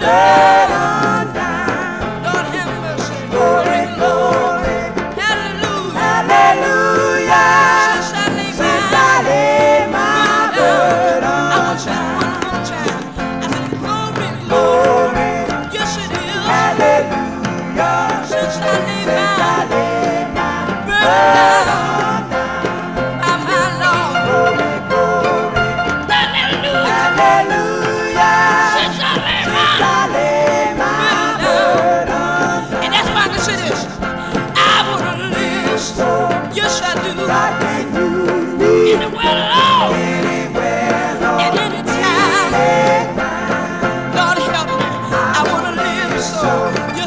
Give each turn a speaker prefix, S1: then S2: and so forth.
S1: burn on down. Lord have mercy. Glory, glory. Hallelujah. Hallelujah. Since I laid my burden down. One more time. I said glory, glory. Yes it is. Hallelujah. Since I laid my burden down. My Lord. Glory, glory. Hallelujah. Hallelujah. Since I laid my burden down. And that's why I can say this. I wanna live so. Yes I do. God can use me. Anywhere, Lord. Anywhere, Lord. And anytime. Lord help me. I wanna live so.